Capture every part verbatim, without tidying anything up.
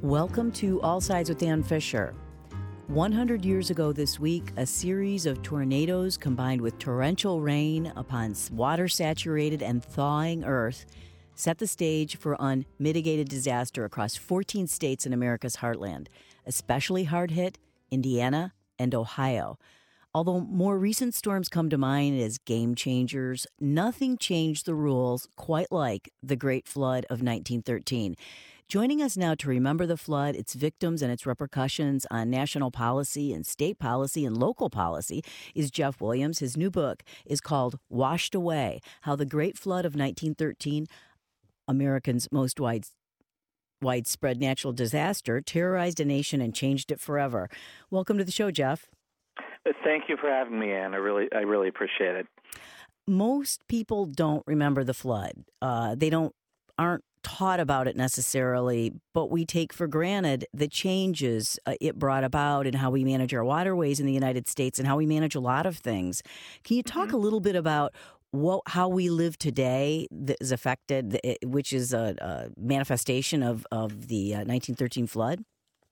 Welcome to All Sides with Dan Fisher. one hundred years ago this week, a series of tornadoes combined with torrential rain upon water-saturated and thawing earth set the stage for unmitigated disaster across fourteen states in America's heartland, especially hard-hit Indiana and Ohio. Although more recent storms come to mind as game changers, nothing changed the rules quite like the Great Flood of nineteen thirteen. Joining us now to remember the flood, its victims, and its repercussions on national policy and state policy and local policy is Jeff Williams. His new book is called Washed Away: How the Great Flood of nineteen thirteen, America's most wide, widespread natural disaster, terrorized a nation and changed it forever. Welcome to the show, Jeff. Thank you for having me, Ann. I really, I really appreciate it. Most people don't remember the flood. Uh, they don't aren't taught about it necessarily, but we take for granted the changes uh, it brought about and how we manage our waterways in the United States and how we manage a lot of things. Can you talk mm-hmm. a little bit about what, how we live today that is affected, which is a, a manifestation of, of the uh, nineteen thirteen flood?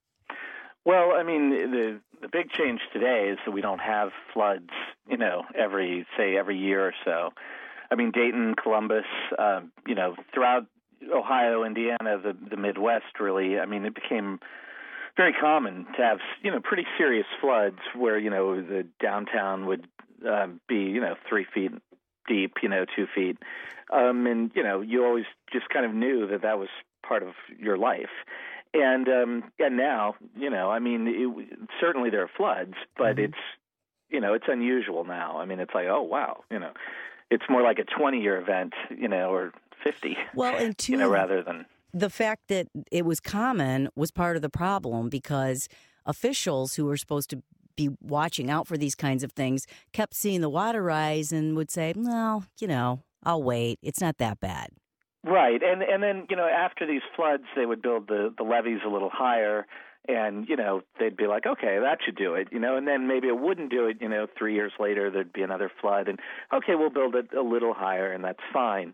Well, I mean, the the big change today is that we don't have floods, you know, every, say, every year or so. I mean, Dayton, Columbus, uh, you know, throughout Ohio, Indiana, the, the Midwest, really, I mean, it became very common to have, you know, pretty serious floods where, you know, the downtown would uh, be, you know, three feet deep, you know, two feet. Um, and, you know, you always just kind of knew that that was part of your life. And um, and now, you know, I mean, it, certainly there are floods, but mm-hmm. it's, you know, it's unusual now. I mean, it's like, oh, wow, you know, it's more like a twenty-year event, you know, or fifty, well, and two, you know, rather than... The fact that it was common was part of the problem because officials who were supposed to be watching out for these kinds of things kept seeing the water rise and would say, well, you know, I'll wait. It's not that bad. Right, and and then, you know, after these floods, they would build the, the levees a little higher, and, you know, they'd be like, okay, that should do it, you know, and then maybe it wouldn't do it, you know, three years later, there'd be another flood, and, okay, we'll build it a little higher, and that's fine.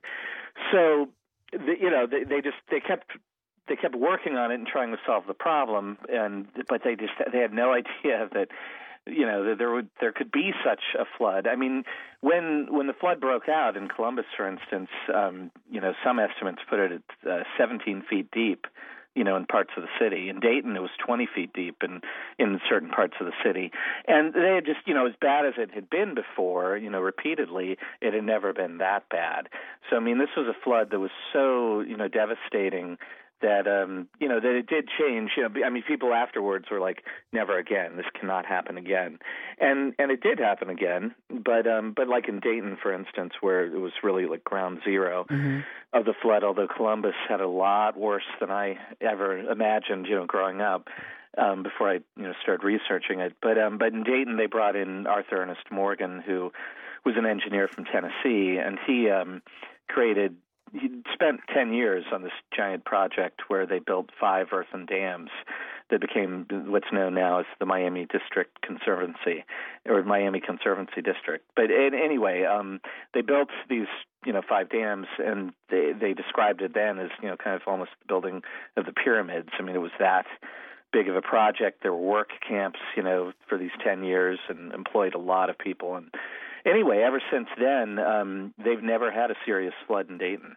So, the, you know, they, they just, they kept, they kept working on it and trying to solve the problem, and, but they just, they had no idea that, you know, that there would there could be such a flood. I mean, when when the flood broke out in Columbus, for instance, um, you know, some estimates put it at uh, seventeen feet deep, you know, in parts of the city. In Dayton, it was twenty feet deep in in certain parts of the city. And they had just, you know, as bad as it had been before, you know, repeatedly, it had never been that bad. So, I mean, this was a flood that was so, you know, devastating that, um, you know, that it did change. You know, I mean, people afterwards were like, never again. This cannot happen again. And and it did happen again. But, um, but like in Dayton, for instance, where it was really like ground zero mm-hmm. of the flood, although Columbus had a lot worse than I ever imagined, you know, growing up um, before I, you know, started researching it. But, um, but in Dayton, they brought in Arthur Ernest Morgan, who was an engineer from Tennessee, and he um, created He spent ten years on this giant project where they built five earthen dams that became what's known now as the Miami District Conservancy, or Miami Conservancy District. But anyway, um, they built these, you know, five dams, and they, they described it then as, you know, kind of almost the building of the pyramids. I mean, it was that big of a project. There were work camps, you know, for these ten years and employed a lot of people. And anyway, ever since then, um, they've never had a serious flood in Dayton.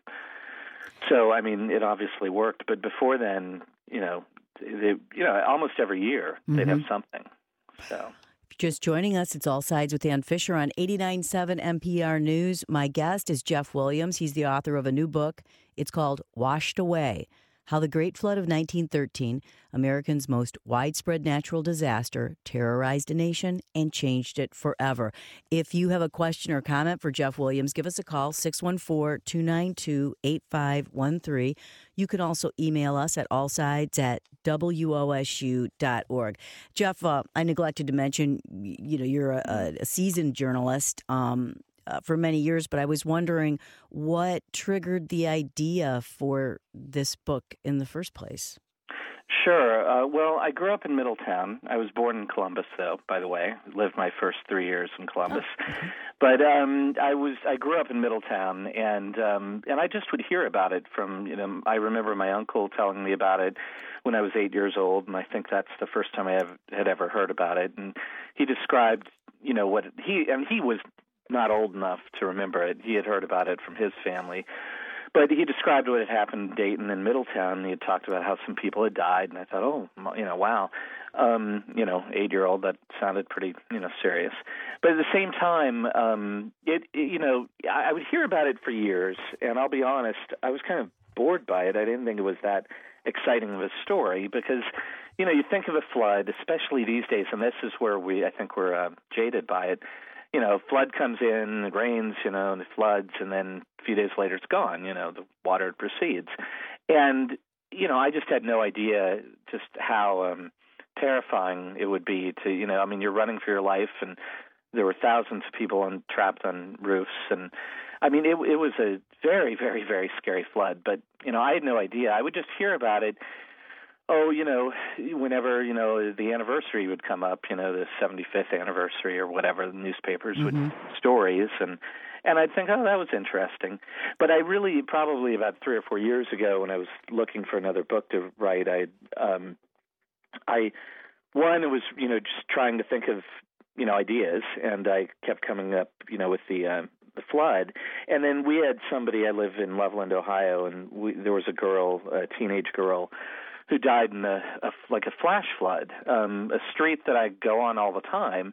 So, I mean, it obviously worked. But before then, you know, they, you know, almost every year mm-hmm. they'd have something. So, just joining us, it's All Sides with Dan Fisher on eighty-nine point seven N P R News. My guest is Jeff Williams. He's the author of a new book. It's called Washed Away: How the Great Flood of nineteen thirteen, America's most widespread natural disaster, terrorized a nation and changed it forever. If you have a question or comment for Jeff Williams, give us a call, six one four, two nine two, eight five one three. You can also email us at allsides at W O S U dot org. Jeff, uh, I neglected to mention, you know, you're a, a seasoned journalist. Um, Uh, for many years, but I was wondering what triggered the idea for this book in the first place. Sure. Uh, well, I grew up in Middletown. I was born in Columbus, though. By the way, lived my first three years in Columbus. Oh, okay. But um, I was I grew up in Middletown, and um, and I just would hear about it from you know. I remember my uncle telling me about it when I was eight years old, and I think that's the first time I have, had ever heard about it. And he described, you know, what he and he was not old enough to remember it. He had heard about it from his family. But he described what had happened in Dayton and Middletown, and he had talked about how some people had died, and I thought, oh, you know, wow. Um, you know, eight-year-old, that sounded pretty, you know, serious. But at the same time, um, it, it, you know, I, I would hear about it for years, and I'll be honest, I was kind of bored by it. I didn't think it was that exciting of a story because, you know, you think of a flood, especially these days, and this is where we, I think we're uh, jaded by it. You know, flood comes in, it rains, you know, and it floods, and then a few days later it's gone, you know, the water proceeds. And, you know, I just had no idea just how um, terrifying it would be to, you know, I mean, you're running for your life, and there were thousands of people on, trapped on roofs. And, I mean, it, it was a very, very, very scary flood. But, you know, I had no idea. I would just hear about it. Oh, you know, whenever, you know, the anniversary would come up, you know, the seventy-fifth anniversary or whatever, the newspapers Mm-hmm. would stories, and and I'd think, oh, that was interesting. But I really, probably about three or four years ago, when I was looking for another book to write, I, um, I, one, it was, you know, just trying to think of, you know, ideas, and I kept coming up, you know, with the, uh, the flood. And then we had somebody, I live in Loveland, Ohio, and we, there was a girl, a teenage girl, who died in a, a like a flash flood, um, a street that I go on all the time.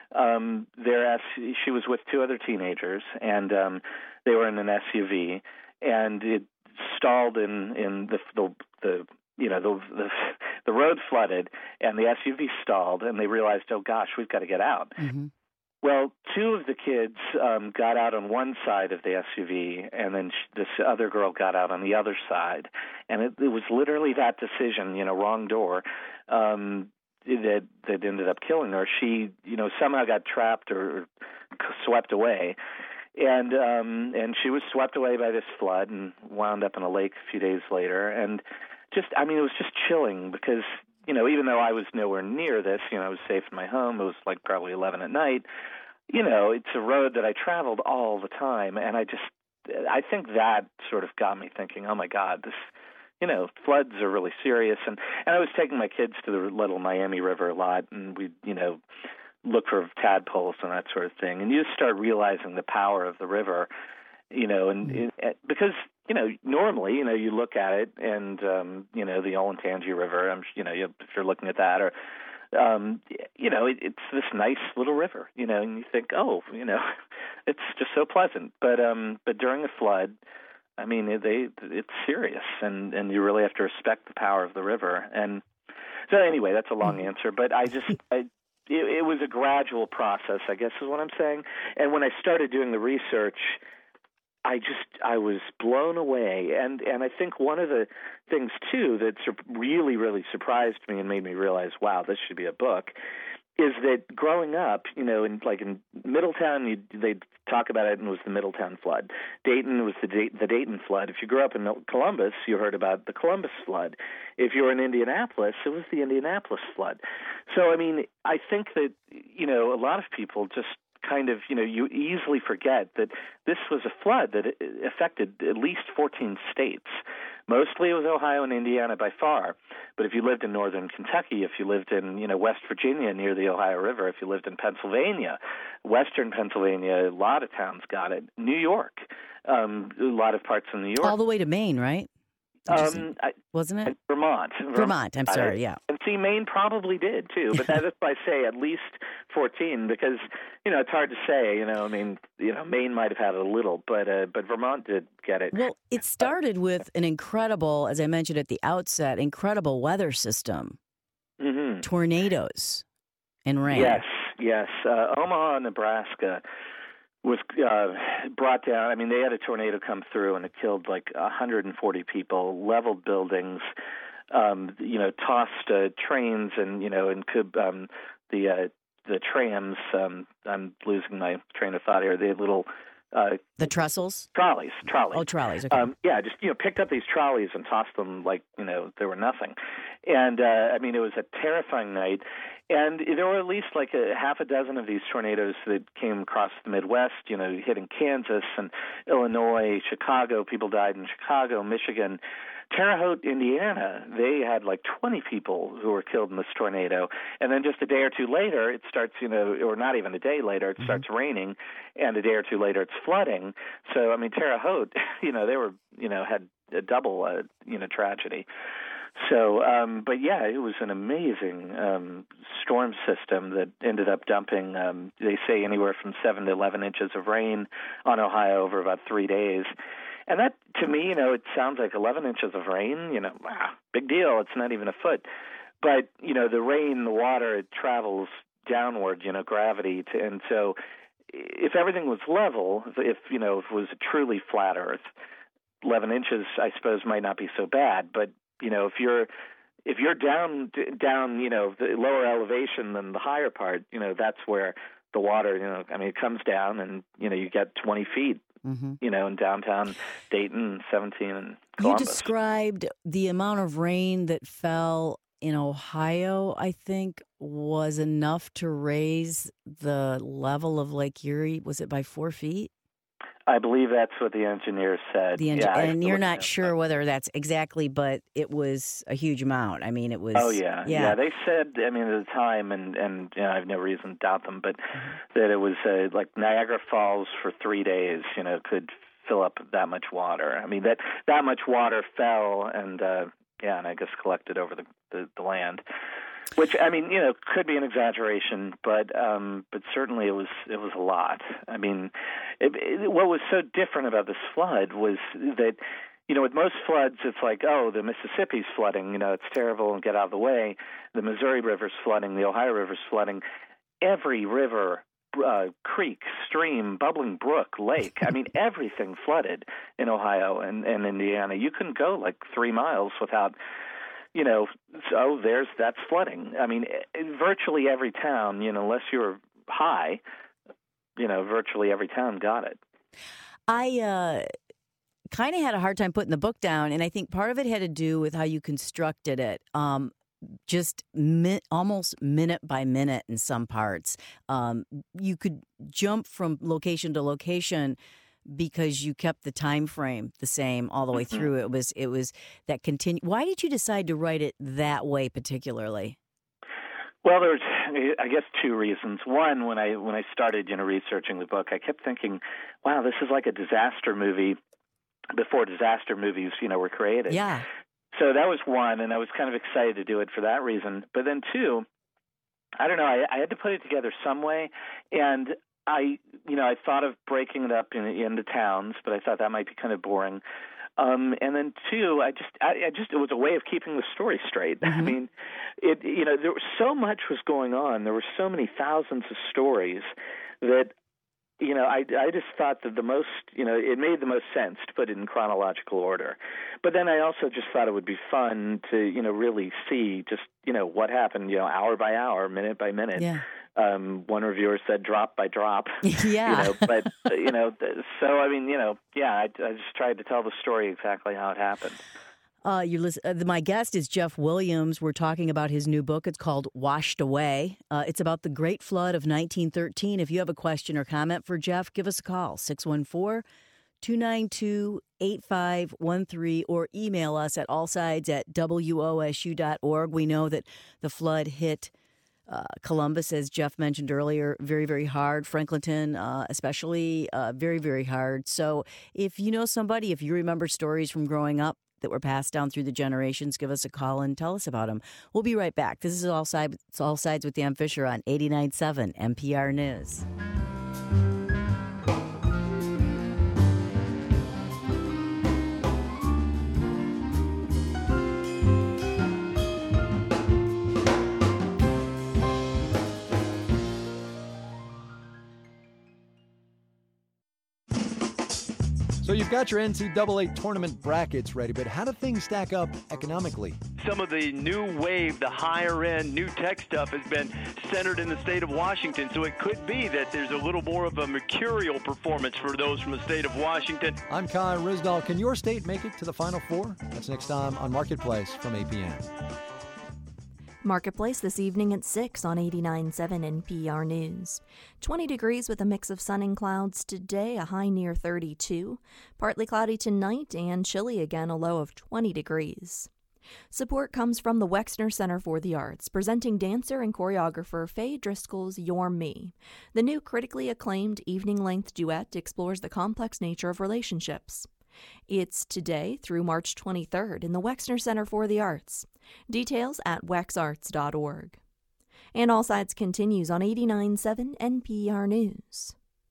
Um, there, she was with two other teenagers, and um, they were in an S U V, and it stalled in in the the, the you know the, the the road flooded, and the S U V stalled, and they realized, oh gosh, we've got to get out. Mm-hmm. Well, two of the kids um, got out on one side of the S U V, and then sh- this other girl got out on the other side. And it, it was literally that decision, you know, wrong door, um, that that ended up killing her. She, you know, somehow got trapped or swept away, and um, and she was swept away by this flood and wound up in a lake a few days later. And just, I mean, it was just chilling because, you know, even though I was nowhere near this, you know, I was safe in my home. It was like probably eleven at night. You know, it's a road that I traveled all the time, and I just, I think that sort of got me thinking, oh my God, this, you know, floods are really serious. And, and I was taking my kids to the Little Miami River a lot, and we, you know, look for tadpoles and that sort of thing. And you just start realizing the power of the river, you know, and mm-hmm. it, because, you know, normally, you know, you look at it and, um, you know, the Olentangy River, I'm, you know, if you're looking at that, or, um, you know, it, it's this nice little river, you know, and you think, oh, you know, it's just so pleasant. But, um, but during a flood, I mean, they, it's serious, and, and you really have to respect the power of the river. And so anyway, that's a long answer, but I just, I, it, it was a gradual process, I guess is what I'm saying. And when I started doing the research, I just, I was blown away. And, and I think one of the things, too, that really, really surprised me and made me realize, wow, this should be a book, is that growing up, you know, in like in Middletown, you, they'd talk about it, and it was the Middletown flood. Dayton was the, Day, the Dayton flood. If you grew up in Columbus, you heard about the Columbus flood. If you were in Indianapolis, it was the Indianapolis flood. So, I mean, I think that, you know, a lot of people just kind of, you know, you easily forget that this was a flood that affected at least fourteen states. Mostly it was Ohio and Indiana by far. But if you lived in northern Kentucky, if you lived in, you know, West Virginia near the Ohio River, if you lived in Pennsylvania, western Pennsylvania, a lot of towns got it. New York, um, a lot of parts of New York. All the way to Maine, right? Um, I, Wasn't it? Vermont. Vermont, I'm sorry, yeah. And see, Maine probably did, too. But that's why I say at least fourteen, because, you know, it's hard to say. You know, I mean, you know, Maine might have had a little, but uh, but Vermont did get it. Well, it started with an incredible, as I mentioned at the outset, incredible weather system. Mm-hmm. Tornadoes and rain. Yes, yes. Uh, Omaha, Nebraska was uh, brought down. I mean, they had a tornado come through, and it killed like one hundred forty people, leveled buildings, um, you know, tossed uh, trains, and you know, and could um, the uh, the trams. Um, I'm losing my train of thought here. The little uh, the trestles, trolleys, trolleys. Oh, trolleys. Okay. Um, yeah, just you know, picked up these trolleys and tossed them like you know they were nothing, And, uh, I mean, it was a terrifying night. And there were at least like a half a dozen of these tornadoes that came across the Midwest, you know, hitting Kansas and Illinois, Chicago. People died in Chicago, Michigan. Terre Haute, Indiana, they had like twenty people who were killed in this tornado. And then just a day or two later, it starts, you know, or not even a day later, it mm-hmm. starts raining. And a day or two later, it's flooding. So, I mean, Terre Haute, you know, they were, you know, had a double, uh, you know, tragedy. So, um, but yeah, it was an amazing um, storm system that ended up dumping, um, they say, anywhere from seven to eleven inches of rain on Ohio over about three days. And that, to me, you know, it sounds like eleven inches of rain, you know, wow, big deal. It's not even a foot. But, you know, the rain, the water, it travels downward, you know, gravity. To, and so if everything was level, if, you know, if it was a truly flat Earth, eleven inches, I suppose, might not be so bad. But you know, if you're if you're down down, you know, the lower elevation than the higher part, you know, that's where the water, you know, I mean, it comes down, and you know, you get twenty feet, mm-hmm. you know, in downtown Dayton, seventeen, and Columbus. You described the amount of rain that fell in Ohio, I think, was enough to raise the level of Lake Erie. Was it by four feet? I believe that's what the engineers said. The engi- yeah, and you're not sure that. whether that's exactly, but it was a huge amount. I mean, it was. Oh yeah, yeah. yeah. They said, I mean, at the time, and and you know, I have no reason to doubt them, but mm-hmm. that it was uh, like Niagara Falls for three days. You know, could fill up that much water. I mean, that that much water fell, and uh, yeah, and I guess collected over the, the, the land. Which, I mean, you know, could be an exaggeration, but um, but certainly it was it was a lot. I mean, it, it, what was so different about this flood was that, you know, with most floods, it's like, oh, the Mississippi's flooding, you know, it's terrible and get out of the way. The Missouri River's flooding, the Ohio River's flooding. Every river, uh, creek, stream, bubbling brook, lake, I mean, everything flooded in Ohio and, and Indiana. You couldn't go like three miles without... You know, so there's that's flooding. I mean, virtually every town, you know, unless you're high, you know, virtually every town got it. I uh, kind of had a hard time putting the book down, and I think part of it had to do with how you constructed it. Um, just mi- almost minute by minute in some parts. Um, you could jump from location to location because you kept the time frame the same all the way mm-hmm. through. It was it was that continue. Why did you decide to write it that way particularly? Well, there's, I guess, two reasons. One, when I when I started, you know, researching the book, I kept thinking, wow, this is like a disaster movie before disaster movies, you know, were created. Yeah. So that was one, and I was kind of excited to do it for that reason. But then two, I don't know, I, I had to put it together some way, and I, you know, I thought of breaking it up in, into towns, but I thought that might be kind of boring. Um, and then two, I just, I, I just, it was a way of keeping the story straight. Mm-hmm. I mean, it, you know, there was so much was going on. There were so many thousands of stories that, you know, I, I just thought that the most, you know, it made the most sense to put it in chronological order. But then I also just thought it would be fun to, you know, really see just, you know, what happened, you know, hour by hour, minute by minute. Yeah. Um, one reviewer said drop by drop. Yeah. You know, but, you know, so, I mean, you know, yeah, I, I just tried to tell the story exactly how it happened. Uh, you listen, uh, my guest is Jeff Williams. We're talking about his new book. It's called Washed Away. Uh, it's about the Great Flood of nineteen thirteen. If you have a question or comment for Jeff, give us a call, six one four, two nine two, eight five one three, or email us at allsides at W O S U dot org. We know that the flood hit uh, Columbus, as Jeff mentioned earlier, very, very hard. Franklinton, uh, especially, uh, very, very hard. So if you know somebody, if you remember stories from growing up, that were passed down through the generations, give us a call and tell us about them. We'll be right back. This is All Sides, All Sides with Dan Fisher on eighty-nine point seven N P R News. So you've got your N C double A tournament brackets ready, but how do things stack up economically? Some of the new wave, the higher-end, new tech stuff has been centered in the state of Washington, so it could be that there's a little more of a mercurial performance for those from the state of Washington. I'm Kai Risdall. Can your state make it to the Final Four? That's next time on Marketplace from A P N. Marketplace this evening at six on eighty-nine point seven N P R News. twenty degrees with a mix of sun and clouds today, a high near thirty-two. Partly cloudy tonight and chilly again, a low of twenty degrees. Support comes from the Wexner Center for the Arts, presenting dancer and choreographer Faye Driscoll's You're Me. The new critically acclaimed evening-length duet explores the complex nature of relationships. It's today through March twenty-third in the Wexner Center for the Arts. Details at wex arts dot org. And All Sides continues on eighty-nine point seven N P R News.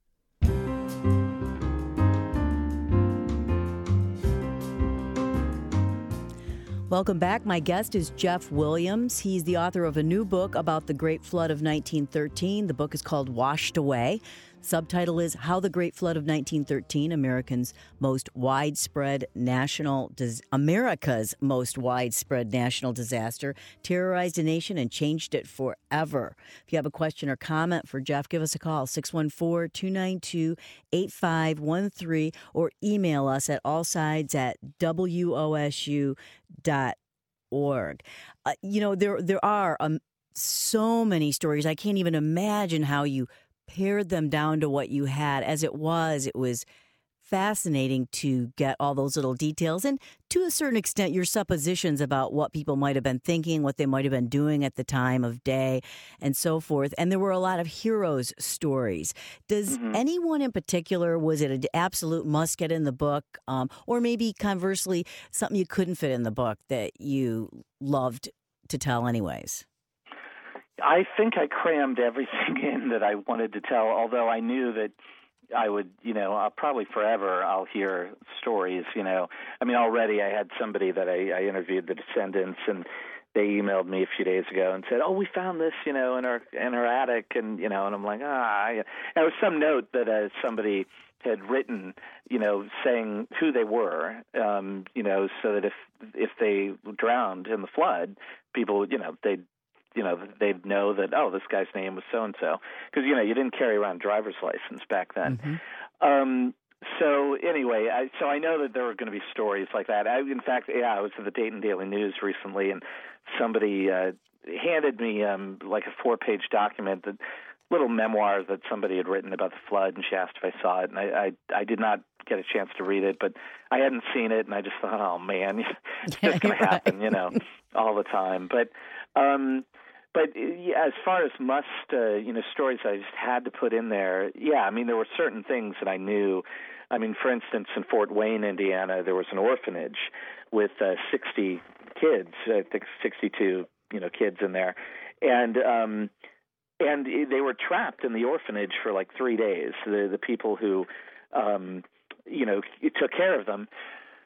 Welcome back. My guest is Jeff Williams. He's the author of a new book about the Great Flood of nineteen thirteen. The book is called Washed Away. Subtitle is How the Great Flood of nineteen thirteen, America's most widespread national dis- America's most widespread national disaster, terrorized a nation and changed it forever. If you have a question or comment for Jeff, give us a call, six one four, two nine two, eight five one three, or email us at allsides at W O S U dot org. Uh, you know, there there are um, so many stories. I can't even imagine how you pared them down to what you had. As it was, it was fascinating to get all those little details and, to a certain extent, your suppositions about what people might have been thinking, what they might have been doing at the time of day, and so forth. And there were a lot of heroes' stories. Does mm-hmm. anyone in particular, was it an absolute must get in the book, um, or maybe conversely, something you couldn't fit in the book that you loved to tell anyways? I think I crammed everything in that I wanted to tell, although I knew that I would, you know, I'll probably forever I'll hear stories, you know. I mean, already I had somebody that I, I interviewed, the descendants, and they emailed me a few days ago and said, oh, we found this, you know, in our in our attic, and, you know, and I'm like, ah. And it was some note that uh, somebody had written, you know, saying who they were, um, you know, so that if if they drowned in the flood, people, you know, they'd, you know, they'd know that, oh, this guy's name was so-and-so. Because, you know, you didn't carry around a driver's license back then. Mm-hmm. Um, so anyway, I, so I know that there were going to be stories like that. I, in fact, yeah, I was at the Dayton Daily News recently, and somebody uh, handed me um, like a four-page document, that little memoir that somebody had written about the flood, and she asked if I saw it. And I, I, I did not get a chance to read it, but I hadn't seen it, and I just thought, oh, man, it's just going to happen, you know, all the time. But um But yeah, as far as must, uh, you know, stories I just had to put in there, yeah, I mean, there were certain things that I knew. I mean, for instance, in Fort Wayne, Indiana, there was an orphanage with uh, sixty kids, I think sixty-two, you know, kids in there. And um, and they were trapped in the orphanage for like three days. The, the people who, um, you know, took care of them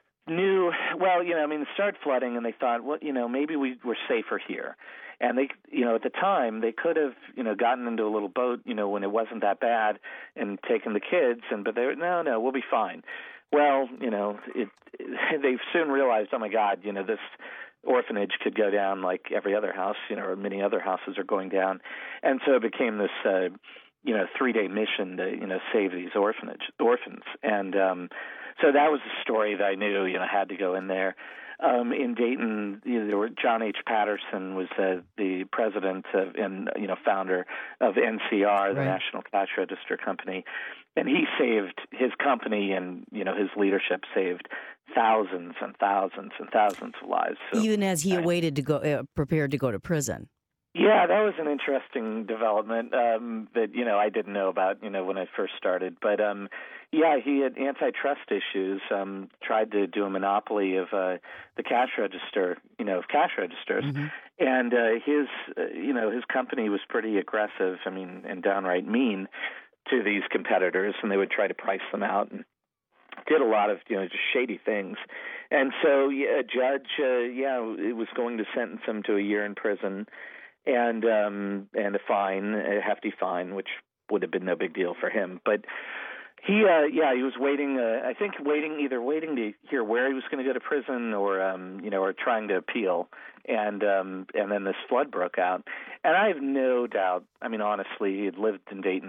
knew, well, you know, I mean, it started flooding, and they thought, well, you know, maybe we were safer here. And they, you know, at the time, they could have, you know, gotten into a little boat, you know, when it wasn't that bad, and taken the kids. And but they were, no, no, we'll be fine. Well, you know, it, it, they soon realized, oh my God, you know, this orphanage could go down like every other house, you know, or many other houses are going down, and so it became this, uh, you know, three-day mission to, you know, save these orphanage orphans. And um, so that was a story that I knew, you know, had to go in there. Um, in Dayton, you know, there were John H. Patterson was uh, the president of, and you know founder of N C R, the right. National Cash Register Company, and he saved his company, and you know his leadership saved thousands and thousands and thousands of lives. So, even as he uh, awaited to go, uh, prepared to go to prison. Yeah, that was an interesting development um, that, you know, I didn't know about, you know, when I first started. But, um, yeah, he had antitrust issues, um, tried to do a monopoly of uh, the cash register, you know, of cash registers. Mm-hmm. And uh, his, uh, you know, his company was pretty aggressive, I mean, and downright mean to these competitors, and they would try to price them out and did a lot of, you know, just shady things. And so yeah, a judge, uh, yeah, it was going to sentence him to a year in prison. And um, and a fine, a hefty fine, which would have been no big deal for him. But he, uh, yeah, he was waiting. Uh, I think waiting, either waiting to hear where he was going to go to prison, or um, you know, or trying to appeal. And um, and then this flood broke out. And I have no doubt. I mean, honestly, he had lived in Dayton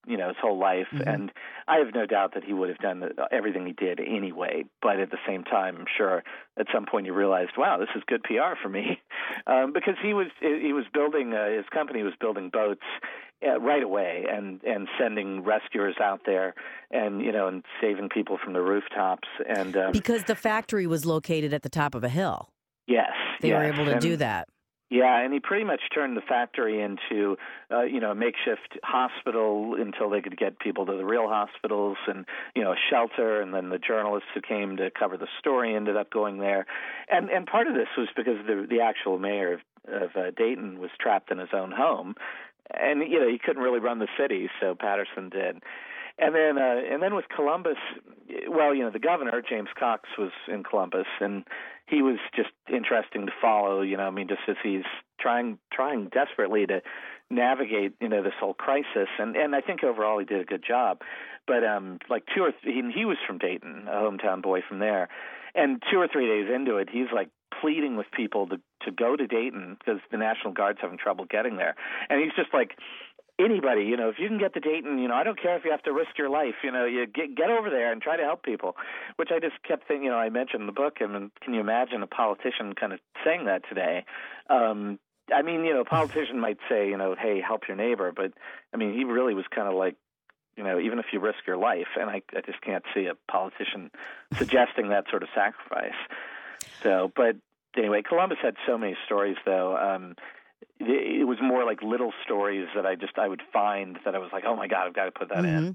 you know, his whole life. Mm-hmm. And I have no doubt that he would have done everything he did anyway. But at the same time, I'm sure at some point you realized, wow, this is good P R for me, um, because he was he was building uh, his company was building boats uh, right away and and sending rescuers out there and you know and saving people from the rooftops. And um, because the factory was located at the top of a hill. Yes, they yes. were able to and, do that. Yeah, and he pretty much turned the factory into, uh, you know, a makeshift hospital until they could get people to the real hospitals, and you know, a shelter. And then the journalists who came to cover the story ended up going there. And and part of this was because the the actual mayor of, of uh, Dayton was trapped in his own home, and you know, he couldn't really run the city, so Patterson did. And then, uh, and then with Columbus, well, you know, the governor, James Cox, was in Columbus, and he was just interesting to follow. You know, I mean, just as he's trying, trying desperately to navigate, you know, this whole crisis, and and I think overall he did a good job. But um, like two or th- he, he was from Dayton, a hometown boy from there, and two or three days into it, he's like pleading with people to to go to Dayton because the National Guard's having trouble getting there, and he's just like, anybody, you know, if you can get to Dayton, you know, I don't care if you have to risk your life, you know, you get get over there and try to help people, which I just kept thinking, you know, I mentioned in the book, and can you imagine a politician kind of saying that today? Um, I mean, you know, a politician might say, you know, hey, help your neighbor, but, I mean, he really was kind of like, you know, even if you risk your life, and I, I just can't see a politician suggesting that sort of sacrifice. So, but anyway, Columbus had so many stories, though. Um, It was more like little stories that I just I would find that I was like, oh my God, I've got to put that mm-hmm. in.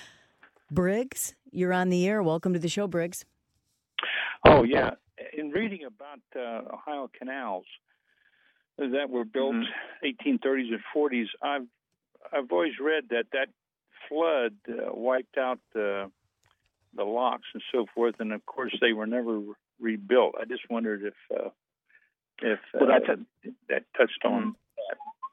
Briggs, you're on the air. Welcome to the show, Briggs. Oh yeah, in reading about uh, Ohio canals that were built mm-hmm. eighteen thirties and forties, I've I've always read that that flood uh, wiped out uh, the locks and so forth, and of course they were never rebuilt. I just wondered if. Uh, If uh, well, that's a, that touched on that.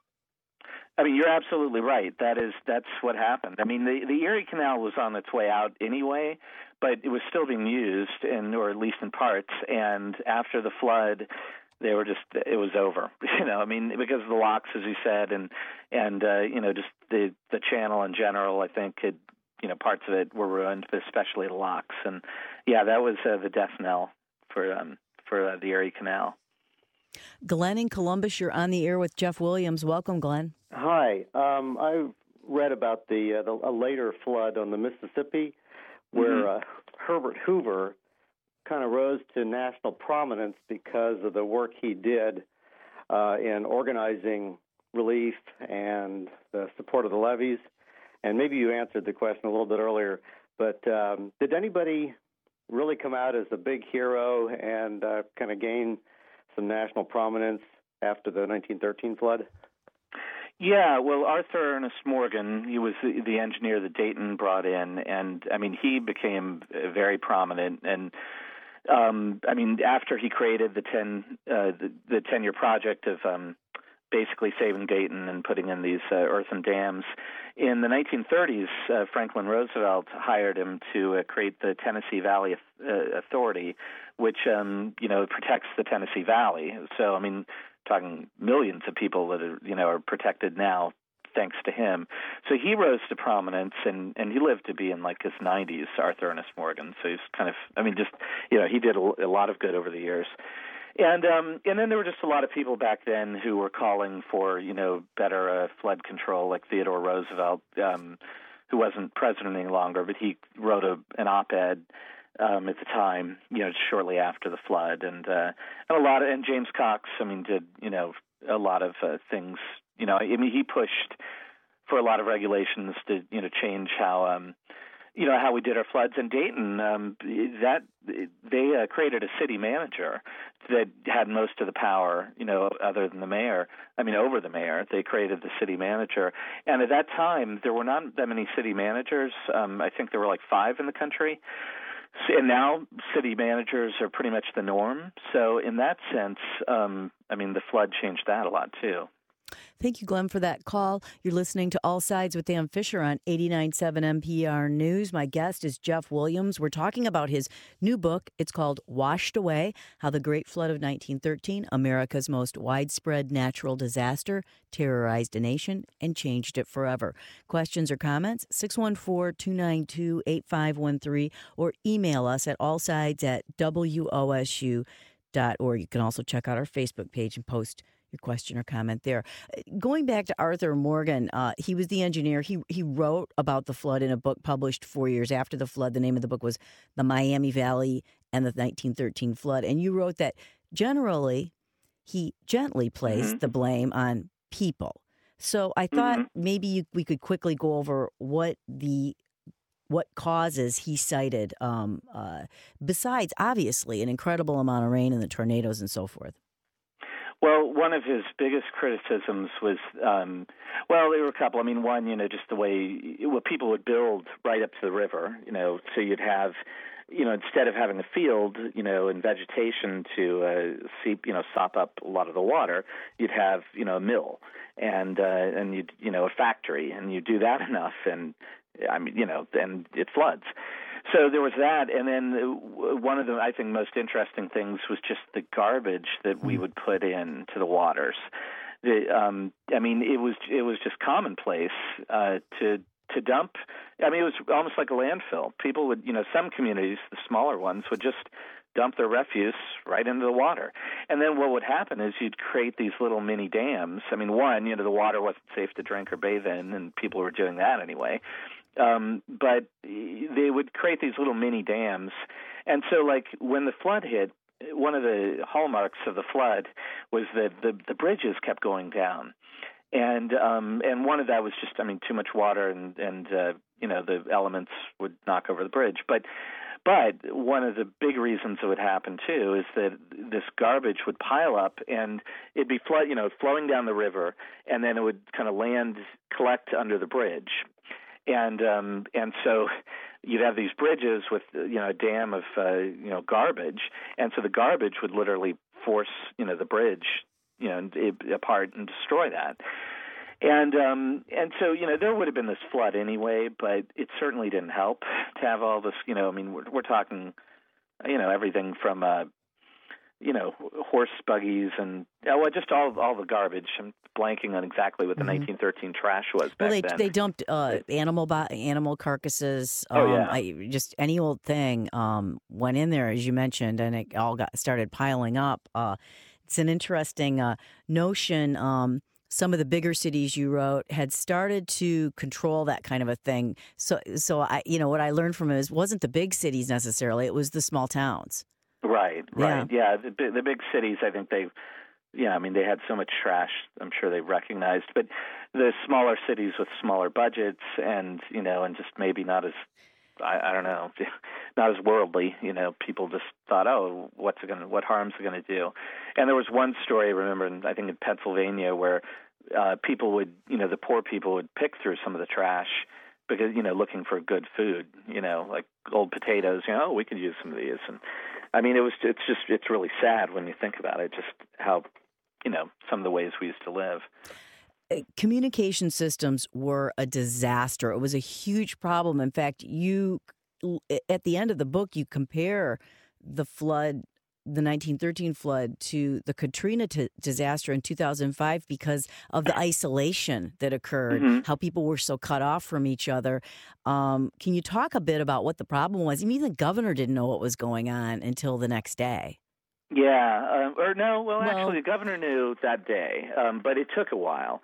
I mean, you're absolutely right. That is, that's what happened. I mean, the, the Erie Canal was on its way out anyway, but it was still being used, in, or at least in parts. And after the flood, they were just, it was over. You know, I mean, because of the locks, as you said, and and uh, you know, just the the channel in general. I think it, you know, parts of it were ruined, but especially the locks. And yeah, that was uh, the death knell for um, for uh, the Erie Canal. Glenn in Columbus, you're on the air with Jeff Williams. Welcome, Glenn. Hi. Um, I read about the, uh, the a later flood on the Mississippi where mm-hmm. uh, Herbert Hoover kind of rose to national prominence because of the work he did uh, in organizing relief and the support of the levees. And maybe you answered the question a little bit earlier, but um, did anybody really come out as a big hero and uh, kind of gain some national prominence after the nineteen thirteen flood? Yeah, well, Arthur Ernest Morgan, he was the, the engineer that Dayton brought in, and, I mean, he became very prominent. And, um, I mean, after he created the ten, uh, the, the ten-year project of um, basically saving Dayton and putting in these uh, earthen dams, in the nineteen thirties, uh, Franklin Roosevelt hired him to uh, create the Tennessee Valley uh, Authority, which, um, you know, protects the Tennessee Valley. So, I mean, talking millions of people that are, you know, are protected now thanks to him. So he rose to prominence, and, and he lived to be in like his nineties, Arthur Ernest Morgan. So he's kind of, I mean, just, you know, he did a, a lot of good over the years. And um, and then there were just a lot of people back then who were calling for, you know, better uh, flood control, like Theodore Roosevelt, um, who wasn't president any longer, but he wrote a, an op-ed um, at the time, you know, shortly after the flood, and uh, and a lot of, and James Cox, I mean, did, you know, a lot of uh, things, you know, I mean, he pushed for a lot of regulations to, you know, change how. Um, You know, how we did our floods in Dayton, um, that they uh, created a city manager that had most of the power, you know, other than the mayor. I mean, over the mayor. They created the city manager. And at that time, there were not that many city managers. Um, I think there were like five in the country. And now city managers are pretty much the norm. So in that sense, um, I mean, the flood changed that a lot, too. Thank you, Glenn, for that call. You're listening to All Sides with Dan Fisher on eighty-nine point seven N P R News. My guest is Jeff Williams. We're talking about his new book. It's called Washed Away, How the Great Flood of nineteen thirteen, America's most widespread natural disaster, terrorized a nation and changed it forever. Questions or comments? six one four, two nine two, eight five one three or email us at allsides at W O S U dot org. You can also check out our Facebook page and post your question or comment there. Going back to Arthur Morgan, uh, he was the engineer. He he wrote about the flood in a book published four years after the flood. The name of the book was The Miami Valley and the nineteen thirteen Flood. And you wrote that generally he gently placed mm-hmm. the blame on people. So I thought mm-hmm. maybe you, we could quickly go over what the what causes he cited, um, uh, besides, obviously, an incredible amount of rain and the tornadoes and so forth. Well, one of his biggest criticisms was, um, well, there were a couple. I mean, one, you know, just the way well, people would build right up to the river, you know, so you'd have, you know, instead of having a field, you know, and vegetation to uh, seep, you know, sop up a lot of the water, you'd have, you know, a mill and, uh, and you'd, you know, a factory, and you do that enough, and, I mean, you know, then it floods. So there was that, and then one of the, I think, most interesting things was just the garbage that we would put into the waters. The, um, I mean, it was it was just commonplace uh, to to dump. I mean, it was almost like a landfill. People would, you know, some communities, the smaller ones, would just dump their refuse right into the water. And then what would happen is you'd create these little mini dams. I mean, one, you know, the water wasn't safe to drink or bathe in, and people were doing that anyway. Um, but they would create these little mini dams. And so, like, when the flood hit, one of the hallmarks of the flood was that the, the bridges kept going down. And um, and one of that was just, I mean, too much water, and, and uh, you know, the elements would knock over the bridge. But But one of the big reasons it would happen, too, is that this garbage would pile up, and it'd be flood, you know, flowing down the river, and then it would kind of land, collect under the bridge. And um, and so you'd have these bridges with, you know, a dam of, uh, you know, garbage, and so the garbage would literally force, you know, the bridge, you know, apart and destroy that. And um, and so, you know, there would have been this flood anyway, but it certainly didn't help to have all this, you know, I mean, we're, we're talking, you know, everything from, uh, you know, horse buggies and, well, just all all the garbage. I'm blanking on exactly what the mm-hmm. nineteen thirteen trash was back well, they, then. They dumped uh, animal bo- animal carcasses. Um, oh, yeah. I, just any old thing um, went in there, as you mentioned, and it all got started piling up. Uh, it's an interesting uh, notion. Um, some of the bigger cities you wrote had started to control that kind of a thing. So, so I, you know, what I learned from it is wasn't the big cities necessarily; it was the small towns. Right, right, yeah. yeah the, the big cities, I think they, yeah, I mean, they had so much trash. I'm sure they recognized, but the smaller cities with smaller budgets and you know, and just maybe not as, I, I don't know, not as worldly. You know, people just thought, oh, what's it gonna, what harm's it gonna do? And there was one story I remember, in, I think in Pennsylvania, where uh, people would, you know, the poor people would pick through some of the trash because, you know, looking for good food, you know, like old potatoes. You know, oh, we could use some of these. And I mean, it was, it's just, it's really sad when you think about it, just how, you know, some of the ways we used to live. Communication systems were a disaster. It was a huge problem. In fact, you, at the end of the book, you compare the flood, the nineteen thirteen flood, to the Katrina t- disaster in two thousand five because of the isolation that occurred, mm-hmm. how people were so cut off from each other. Um, can you talk a bit about what the problem was? I mean, the governor didn't know what was going on until the next day. Yeah, uh, or no, well, well, actually, the governor knew that day, um, but it took a while.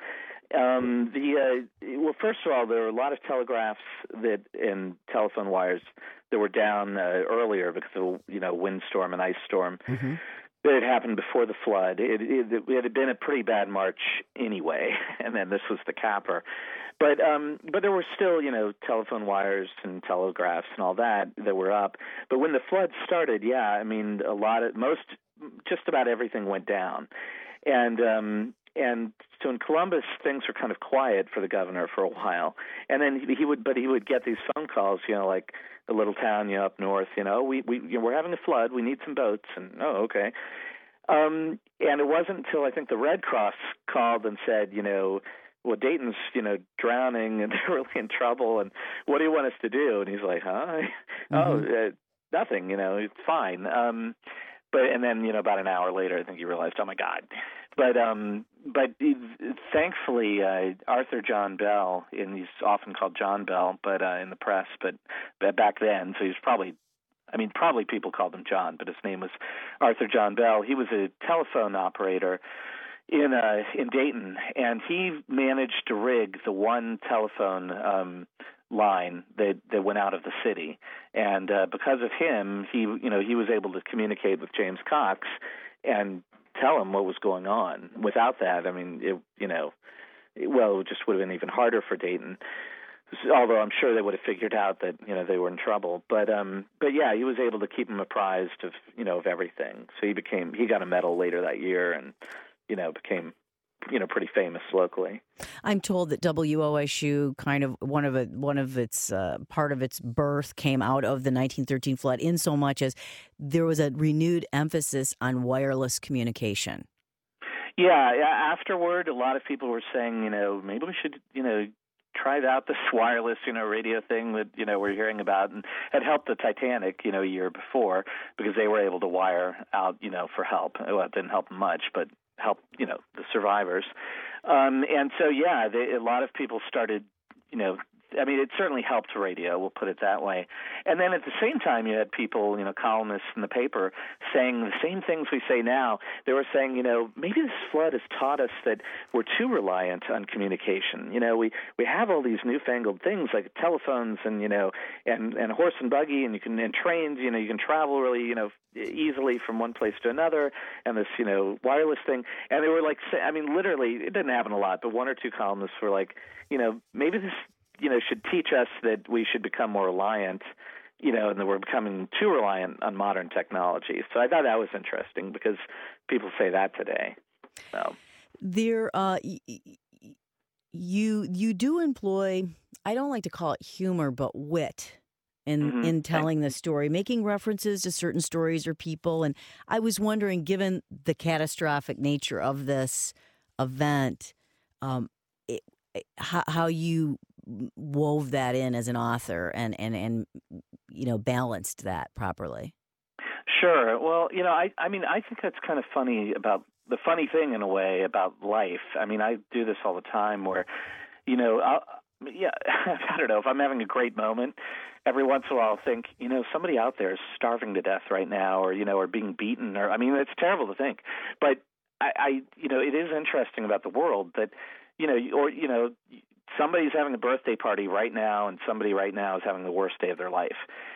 Um, the uh, well, first of all, there were a lot of telegraphs that and telephone wires that were down uh, earlier because of, you know, windstorm and ice storm. Mm-hmm. That had happened before the flood. It, it, it had been a pretty bad March anyway, and then this was the capper. But um, but there were still, you know, telephone wires and telegraphs and all that that were up. But when the flood started, yeah, I mean, a lot of most, just about everything went down, and um, and so in Columbus things were kind of quiet for the governor for a while, and then he, he would, but he would get these phone calls, you know, like a little town, you know, up north, you know, we we you know, we're having a flood, we need some boats, and oh, okay. Um, and it wasn't until I think the Red Cross called and said, you know, well, Dayton's, you know, drowning and they're really in trouble, and what do you want us to do? And he's like, huh? Mm-hmm. Oh, uh, nothing, you know, it's fine. Um, but and then, you know, about an hour later, I think he realized, oh my God. But um, but he, thankfully, uh, Arthur John Bell, and he's often called John Bell, but uh, in the press, but, but back then, so he's probably. I mean, probably people called him John, but his name was Arthur John Bell. He was a telephone operator in uh, in Dayton, and he managed to rig the one telephone um, line that that went out of the city. And uh, because of him, he you know he was able to communicate with James Cox and tell him what was going on. Without that, I mean, it you know, it, well, it just would have been even harder for Dayton. Although I'm sure they would have figured out that you know they were in trouble, but um, but yeah, he was able to keep him apprised of you know of everything. So he became he got a medal later that year, and you know became you know pretty famous locally. I'm told that W O S U kind of one of it one of its uh, part of its birth came out of the nineteen thirteen flood, in so much as there was a renewed emphasis on wireless communication. Yeah, yeah. Afterward, a lot of people were saying, you know, maybe we should, you know. tried out this wireless, you know, radio thing that, you know, we're hearing about, and had helped the Titanic, you know, a year before, because they were able to wire out, you know, for help. Well, it didn't help much, but helped, you know, the survivors. Um, and so, yeah, they, a lot of people started, you know, I mean, it certainly helped radio, we'll put it that way. And then at the same time, you had people, you know, columnists in the paper saying the same things we say now. They were saying, you know, maybe this flood has taught us that we're too reliant on communication. You know, we, we have all these newfangled things like telephones and, you know, and, and horse and buggy, and you can, and trains, you know, you can travel really, you know, easily from one place to another, and this, you know, wireless thing. And they were like, I mean, literally, it didn't happen a lot, but one or two columnists were like, you know, maybe this, you know, should teach us that we should become more reliant, you know, and that we're becoming too reliant on modern technology. So I thought that was interesting because people say that today. So there, uh, you you do employ, I don't like to call it humor, but wit in mm-hmm. in telling the story, making references to certain stories or people. And I was wondering, given the catastrophic nature of this event, um, it, how, how you wove that in as an author and, and, and, you know, balanced that properly. Sure. Well, you know, I, I mean, I think that's kind of funny about the funny thing in a way about life. I mean, I do this all the time where, you know, I'll, yeah, I don't know, if I'm having a great moment, every once in a while I'll think, you know, somebody out there is starving to death right now, or, you know, or being beaten, or, I mean, it's terrible to think. But I, I you know, it is interesting about the world that, you know, or, you know, somebody's having a birthday party right now, and somebody right now is having the worst day of their life.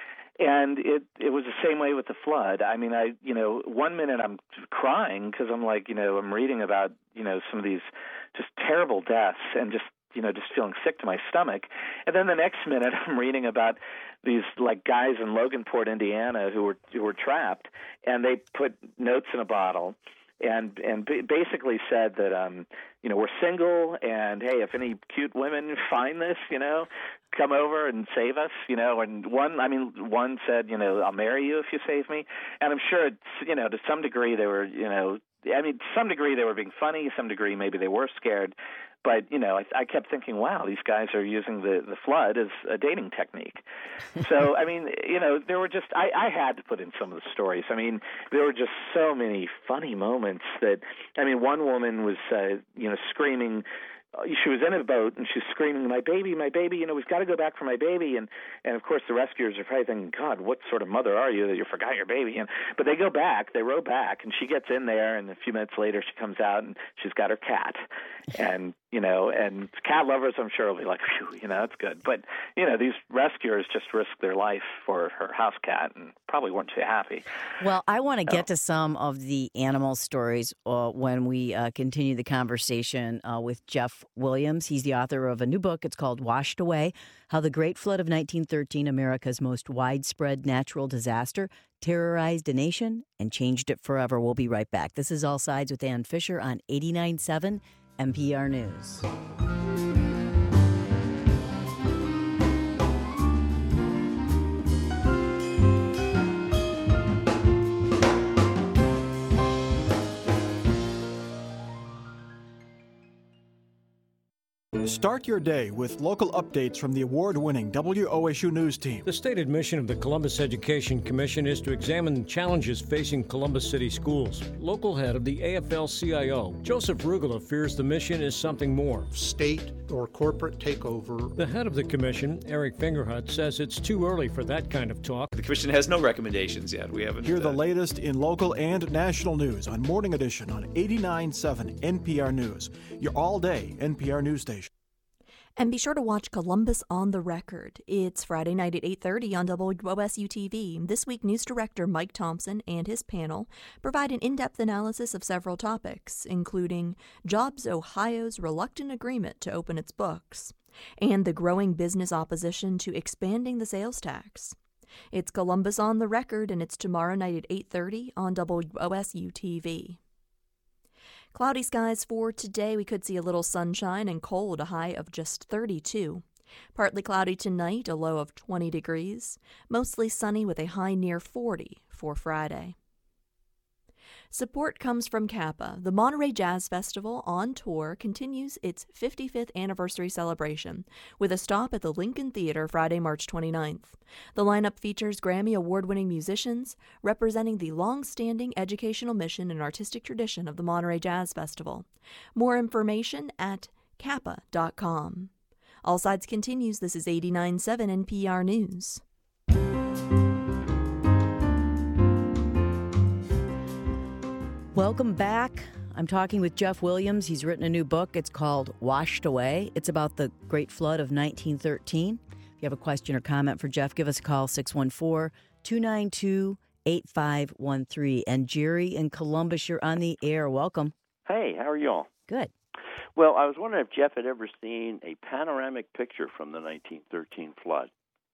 And it it was the same way with the flood. I mean, I, you know, one minute I'm crying because I'm like, you know, I'm reading about, you know, some of these just terrible deaths and just, you know, just feeling sick to my stomach. And then the next minute I'm reading about these like guys in Loganport, Indiana who were who were trapped, and they put notes in a bottle and and basically said that, um, you know, we're single, and hey, if any cute women find this, you know, come over and save us, you know. And one, I mean, one said, you know, I'll marry you if you save me. And I'm sure, it's, you know, to some degree they were, you know, I mean, to some degree they were being funny, some degree maybe they were scared. But, you know, I, I kept thinking, wow, these guys are using the, the flood as a dating technique. So, I mean, you know, there were just, I, I had to put in some of the stories. I mean, there were just so many funny moments that, I mean, one woman was, uh, you know, screaming. She was in a boat, and she's screaming, my baby, my baby, you know, we've got to go back for my baby. And, and of course, the rescuers are probably thinking, God, what sort of mother are you that you forgot your baby? And, but they go back, they row back, and she gets in there, and a few minutes later she comes out, and she's got her cat. And, you know, and cat lovers, I'm sure, will be like, phew, you know, that's good. But, you know, these rescuers just risked their life for her house cat and probably weren't too happy. Well, I want to so. get to some of the animal stories uh, when we uh, continue the conversation uh, with Jeff Williams. He's the author of a new book. It's called Washed Away, How the Great Flood of nineteen thirteen, America's Most Widespread Natural Disaster, Terrorized a Nation and Changed it Forever. We'll be right back. This is All Sides with Ann Fisher on eighty-nine point seven N P R News. Start your day with local updates from the award-winning W O S U News team. The stated mission of the Columbus Education Commission is to examine challenges facing Columbus City schools. Local head of the A F L C I O, Joseph Rugula, fears the mission is something more. State or corporate takeover. The head of the commission, Eric Fingerhut, says it's too early for that kind of talk. The commission has no recommendations yet. We haven't. Hear the uh, latest in local and national news on Morning Edition on eighty-nine point seven N P R News, your all-day N P R news station. And be sure to watch Columbus on the Record. It's Friday night at eight thirty on W O S U T V. This week, news director Mike Thompson and his panel provide an in-depth analysis of several topics, including Jobs Ohio's reluctant agreement to open its books, and the growing business opposition to expanding the sales tax. It's Columbus on the Record, and it's tomorrow night at eight thirty on W O S U T V. Cloudy skies for today. We could see a little sunshine and cold, a high of just thirty-two. Partly cloudy tonight, a low of twenty degrees. Mostly sunny with a high near forty for Friday. Support comes from Kappa. The Monterey Jazz Festival on tour continues its fifty-fifth anniversary celebration with a stop at the Lincoln Theater Friday, March twenty-ninth. The lineup features Grammy award-winning musicians representing the long-standing educational mission and artistic tradition of the Monterey Jazz Festival. More information at kappa dot com. All Sides continues. This is eighty-nine point seven N P R News. Welcome back. I'm talking with Jeff Williams. He's written a new book. It's called Washed Away. It's about the Great Flood of nineteen thirteen. If you have a question or comment for Jeff, give us a call, six one four, two nine two, eight five one three. And Jerry in Columbus, you're on the air. Welcome. Hey, how are y'all? Good. Well, I was wondering if Jeff had ever seen a panoramic picture from the nineteen thirteen flood.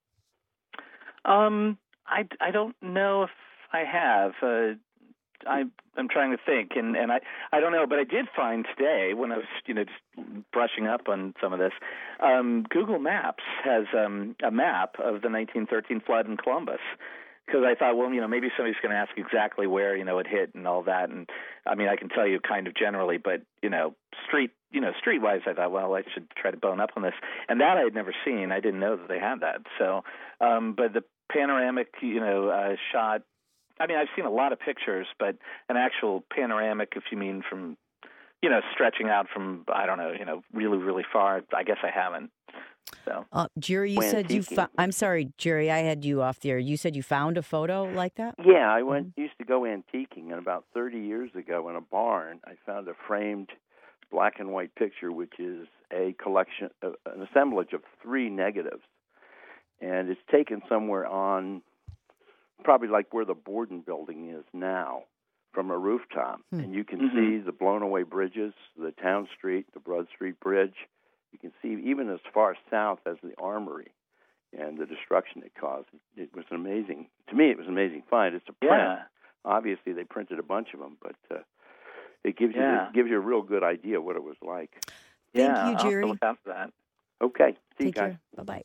Um, I, I don't know if I have. Uh, I, I'm trying to think, and, and I, I don't know, but I did find today when I was, you know, just brushing up on some of this, um, Google Maps has um, a map of the nineteen thirteen flood in Columbus. Because I thought, well, you know, maybe somebody's going to ask exactly where, you know, it hit and all that. And, I mean, I can tell you kind of generally, but, you know, street, you know, street-wise, I thought, well, I should try to bone up on this. And that I had never seen. I didn't know that they had that. So, um, but the panoramic, you know, uh, shot, I mean, I've seen a lot of pictures, but an actual panoramic, if you mean from, you know, stretching out from, I don't know, you know, really, really far, I guess I haven't. So, uh, Jerry, you said you found, I'm sorry, Jerry, I had you off there. You said you found a photo like that? Yeah, I went mm-hmm. used to go antiquing, and about thirty years ago in a barn, I found a framed black and white picture, which is a collection, uh, an assemblage of three negatives. And it's taken somewhere on probably like where the Borden building is now from a rooftop. Hmm. And you can mm-hmm. see the blown away bridges, the Town Street, the Broad Street Bridge. You can see even as far south as the Armory and the destruction it caused. It was an amazing, to me, it was an amazing find. It's a print. Yeah. Obviously, they printed a bunch of them, but uh, it gives you yeah. it gives you a real good idea of what it was like. Thank yeah, you, Jerry. I'll look out for that. Okay. See Take you guys. Care. Bye-bye.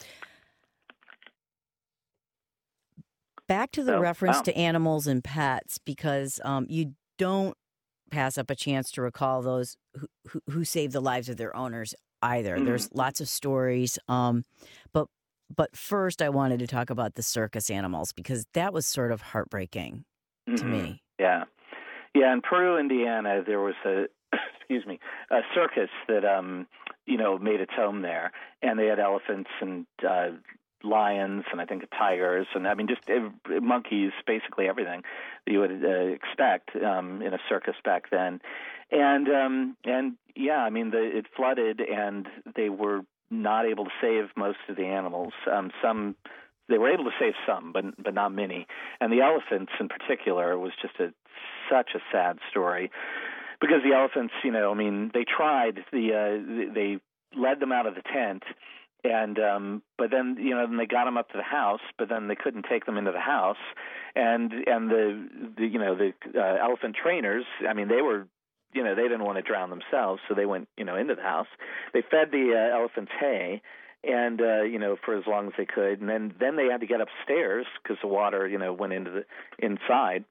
Back to the oh, reference wow. to animals and pets, because um, you don't pass up a chance to recall those who, who, who saved the lives of their owners either. Mm-hmm. There's lots of stories. Um, but but first, I wanted to talk about the circus animals, because that was sort of heartbreaking mm-hmm. to me. Yeah. Yeah, in Peru, Indiana, there was a, excuse me, a circus that, um, you know, made its home there. And they had elephants and uh, lions and I think tigers and, I mean, just uh, monkeys, basically everything that you would uh, expect um, in a circus back then. And, um, and yeah, I mean, the, it flooded and they were not able to save most of the animals. Um, some... They were able to save some, but but not many. And the elephants in particular was just a such a sad story, because the elephants, you know, I mean, they tried. The uh, they led them out of the tent, and um, but then you know, then they got them up to the house, but then they couldn't take them into the house, and and the, the you know the uh, elephant trainers, I mean, they were. You know, they didn't want to drown themselves, so they went, you know, into the house. They fed the uh, elephants hay, and uh, you know, for as long as they could, and then then they had to get upstairs because the water, you know, went into the inside,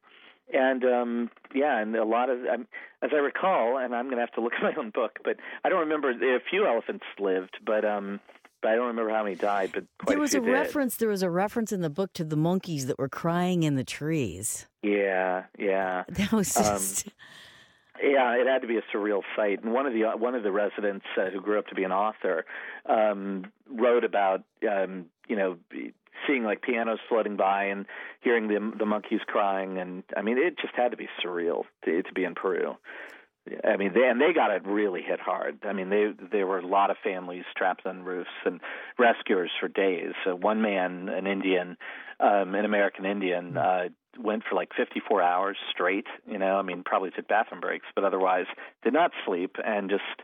And um, yeah, and a lot of, um, as I recall, and I'm going to have to look at my own book, but I don't remember. A few elephants lived, but um, but I don't remember how many died. But quite there was a, a few reference. There was a reference in the book to the monkeys that were crying in the trees. Yeah, yeah. That was just. Um, yeah, it had to be a surreal sight. And one of the one of the residents uh, who grew up to be an author um, wrote about um, you know. seeing like pianos floating by and hearing the the monkeys crying, and I mean it just had to be surreal to, to be in Peru. I mean, they, and they got it really hit hard. I mean, they there were a lot of families trapped on roofs and rescuers for days. So one man, an Indian, um, an American Indian, uh, went for like fifty-four hours straight. You know, I mean, probably took bathroom breaks, but otherwise did not sleep and just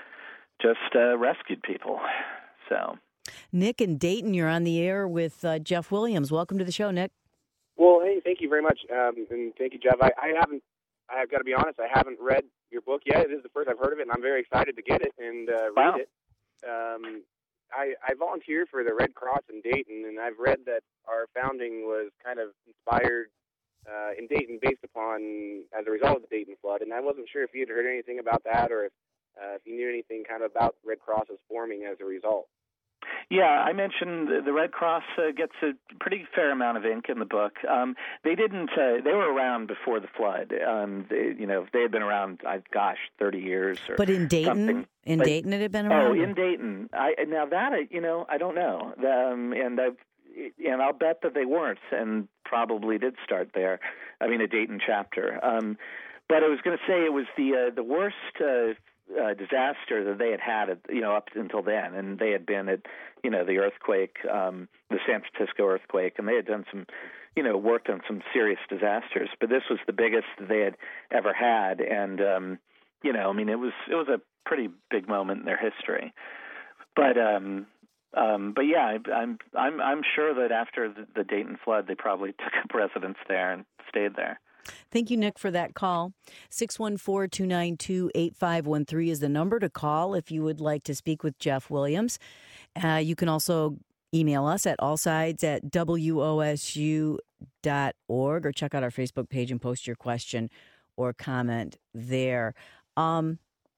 just uh, rescued people. So. Nick in Dayton, you're on the air with uh, Jeff Williams. Welcome to the show, Nick. Well, hey, thank you very much, um, and thank you, Jeff. I, I haven't, I've got to be honest, I haven't read your book yet. It is the first I've heard of it, and I'm very excited to get it and uh, read wow. it. Um, I, I volunteer for the Red Cross in Dayton, and I've read that our founding was kind of inspired uh, in Dayton based upon, as a result of the Dayton flood, and I wasn't sure if you'd heard anything about that or if, uh, if you knew anything kind of about Red Cross's forming as a result. Yeah, I mentioned the Red Cross uh, gets a pretty fair amount of ink in the book. Um, they didn't. Uh, they were around before the flood. Um, they, you know, they had been around. Uh, gosh, thirty years. Or but in Dayton, something. in but, Dayton, it had been around. Oh, in Dayton. I now that I, you know, I don't know. Um, and I've, and I'll bet that they weren't, and probably did start there. I mean, a Dayton chapter. Um, but I was going to say it was the uh, the worst. Uh, Uh, disaster that they had had, you know, up until then, and they had been at, you know, the earthquake, um, the San Francisco earthquake, and they had done some, you know, worked on some serious disasters. But this was the biggest they had ever had, and um, you know, I mean, it was it was a pretty big moment in their history. But um, um, but yeah, I, I'm I'm I'm sure that after the, the Dayton flood, they probably took up residence there and stayed there. Thank you, Nick, for that call. six one four, two nine two, eight five one three is the number to call if you would like to speak with Jeff Williams. Uh, you can also email us at allsides at W O S U dot org or check out our Facebook page and post your question or comment there. Um,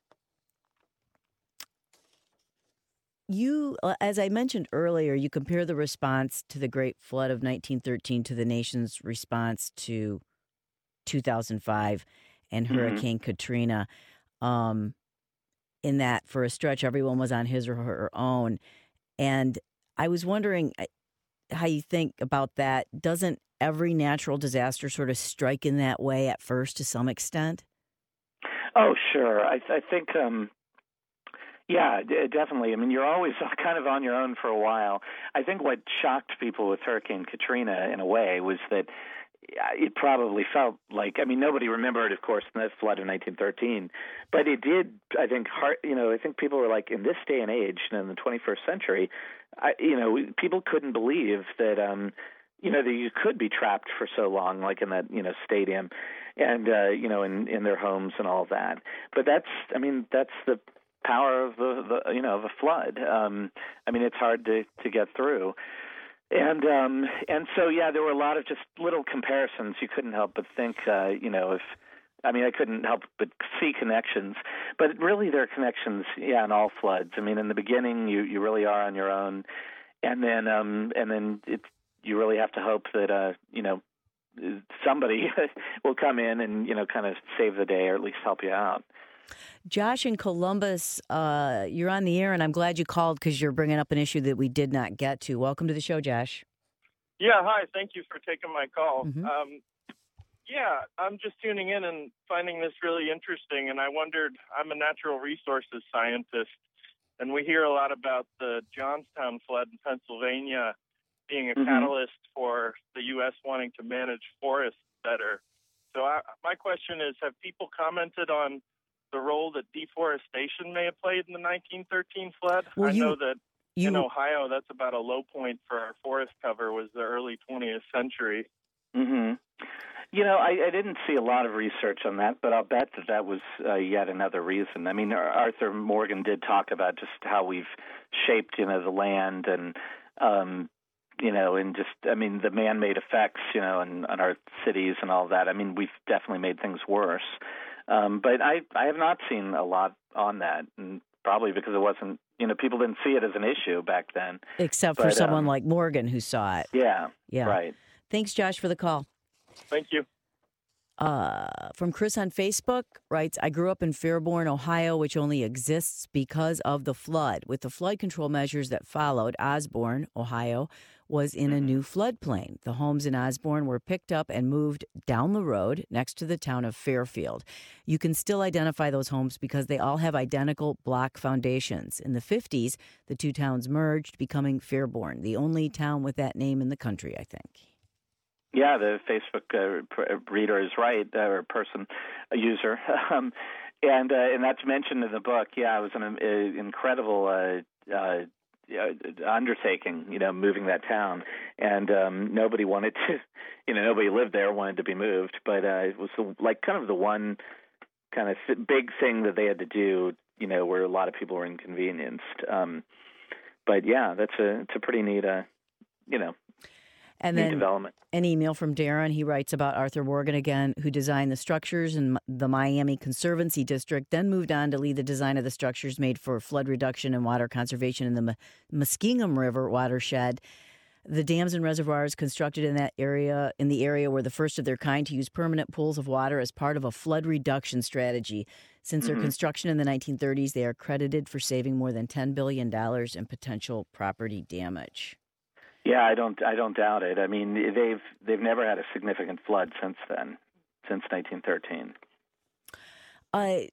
you, as I mentioned earlier, you compare the response to the Great Flood of nineteen thirteen to the nation's response to two thousand five and Hurricane mm-hmm. Katrina, um, in that for a stretch, everyone was on his or her own. And I was wondering how you think about that. Doesn't every natural disaster sort of strike in that way at first to some extent? Oh, sure. I, I think, um, yeah, definitely. I mean, you're always kind of on your own for a while. I think what shocked people with Hurricane Katrina in a way was that it probably felt like, I mean, nobody remembered, of course, the flood of nineteen thirteen, but it did, I think, hard, you know, I think people were like, in this day and age, and in the twenty-first century, I, you know, people couldn't believe that, um, you know, that you could be trapped for so long, like in that, you know, stadium and, uh, you know, in, in their homes and all of that. But that's, I mean, that's the power of the, the you know, of a flood. Um, I mean, it's hard to, to get through. And um, and so, yeah, there were a lot of just little comparisons. You couldn't help but think, uh, you know, if, I mean, I couldn't help but see connections. But really there are connections, yeah, in all floods. I mean, in the beginning, you, you really are on your own. And then um, and then it, you really have to hope that, uh, you know, somebody will come in and, you know, kind of save the day or at least help you out. Josh in Columbus, uh, you're on the air, and I'm glad you called because you're bringing up an issue that we did not get to. Welcome to the show, Josh. Yeah, hi. Thank you for taking my call. Mm-hmm. Um, yeah, I'm just tuning in and finding this really interesting, and I wondered, I'm a natural resources scientist, and we hear a lot about the Johnstown flood in Pennsylvania being a mm-hmm. catalyst for the U S wanting to manage forests better. So I, my question is, have people commented on the role that deforestation may have played in the nineteen thirteen flood? Well, I you, know that you, in Ohio, that's about a low point for our forest cover was the early twentieth century. Mm-hmm. You know, I, I didn't see a lot of research on that, but I'll bet that that was uh, yet another reason. I mean, Arthur Morgan did talk about just how we've shaped, you know, the land and, um, you know, and just, I mean, the man-made effects, you know, on, on our cities and all that. I mean, we've definitely made things worse. Um, but I, I have not seen a lot on that, and probably because it wasn't, you know, people didn't see it as an issue back then. Except for but, someone um, like Morgan who saw it. Yeah, yeah. right. Thanks, Josh, for the call. Thank you. Uh, from Chris on Facebook writes, I grew up in Fairborn, Ohio, which only exists because of the flood. With the flood control measures that followed, Osborne, Ohio, was in a new floodplain. The homes in Osborne were picked up and moved down the road next to the town of Fairfield. You can still identify those homes because they all have identical block foundations. In the fifties, the two towns merged, becoming Fairborn, the only town with that name in the country, I think. Yeah, the Facebook uh, reader is right, uh, or person, a user, um, and uh, and that's mentioned in the book. Yeah, it was an uh, incredible uh, uh, undertaking, you know, moving that town, and um, nobody wanted to, you know, nobody lived there, wanted to be moved, but uh, it was the, like kind of the one kind of big thing that they had to do, you know, where a lot of people were inconvenienced. Um, but yeah, that's a it's a pretty neat, uh, you know. And then development. An email from Darren. He writes about Arthur Morgan again, who designed the structures in the Miami Conservancy District, then moved on to lead the design of the structures made for flood reduction and water conservation in the Muskingum River watershed. The dams and reservoirs constructed in that area, in the area, were the first of their kind to use permanent pools of water as part of a flood reduction strategy. Since Mm-hmm. their construction in the nineteen thirties, they are credited for saving more than ten billion dollars in potential property damage. Yeah, I don't. I don't doubt it. I mean, they've they've never had a significant flood since then, since nineteen thirteen. Uh,